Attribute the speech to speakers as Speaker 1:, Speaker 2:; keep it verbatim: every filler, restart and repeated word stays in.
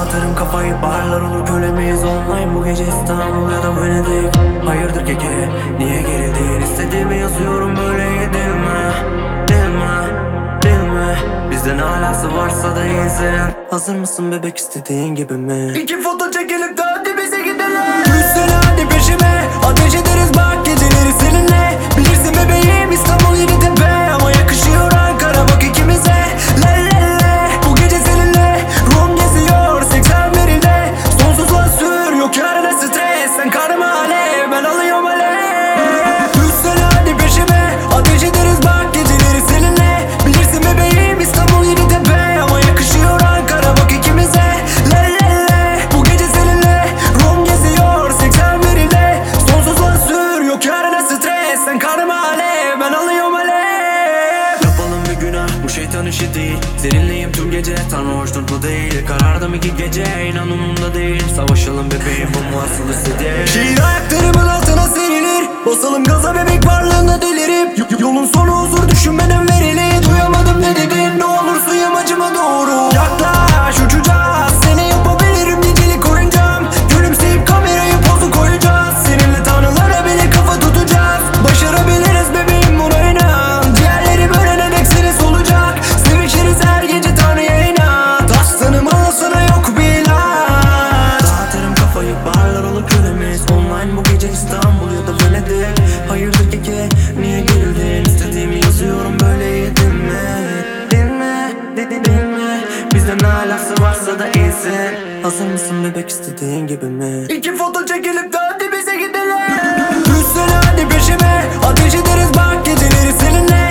Speaker 1: Dağıtırım kafayı, barlar olur kölemiyiz online. Bu gece İstanbul ya da Venedik. Hayırdır keke, niye gerildin? İstediğimi yazıyorum, böyle değil mi? Değil mi? Değil mi? Bizden alası varsa da iyisin. Hazır mısın bebek, istediğin gibi mi? İki foto çekilip de hadi bize gidelim. Düşsene hadi peşime, ateş ederiz bak geceleri seninle. Bilirsin bebeğim, İstanbul Yeditepe. Ama yakışıyor Ankara bak ikimize. Le le le, bu gece seninle. Ruhum geziyor seksen birinde. Sonsuzluğa sür, yok yarına stres. Sen karnıma alev, ben alıyorum alev. Düşsene hadi peşime, ateş ederiz bak geceleri seninle. Bilirsin bebeğim, İstanbul Yeditepe. Ama yakışıyor Ankara bak ikimize. Le le le, bu gece seninle. Ruhum geziyor seksen birinde. Sonsuzluğa sür, yok yarına stres. Sen karnıma alev, ben alıyorum alev. Yapalım bir günah, bu şeytan işi değil. Seninleyim tüm gece, tanrı hoşnutlu değil. Karardım iki gece, inan umurumda değil. Savaşalım bebeğim, bu mu asıl istediğim? Şiir ayaklarımın altına serilir. Basalım gaza bebek, varlığına delirip. Y- Yolun sonu huzur, düşünmeden verili. Duyamadım ne dedin, ne olursun yamacıma doğru. Yaklaş, uçacağız, seni yapabilirim, gecelik oyuncağım. Gülümseyip kamerayı pozu koyacağız. Seninle tanrılara bile kafa tutacağız. Başarabiliriz bebeğim, buna inan. Diğerleri bölene dek seni solacak. Sevişiriz her gece, tanrıya inat. Aslanım al sana yok bir ilaç. Dağıtırım kafayı, barlar olur kölemiz online. Bu gece İstanbul ya da Venedik. Hayırdır keke, niye gerildin? İstediğimi yazıyorum, böyle yedim mi? Değil mi? Dedi değil mi? Bizden alası varsa da iyisin. Hazır mısın bebek, istediğin gibi mi? İki foto çekilip de hadi bize gidelim. Düşsene hadi peşime, ateş ederiz bak geceleri seninle.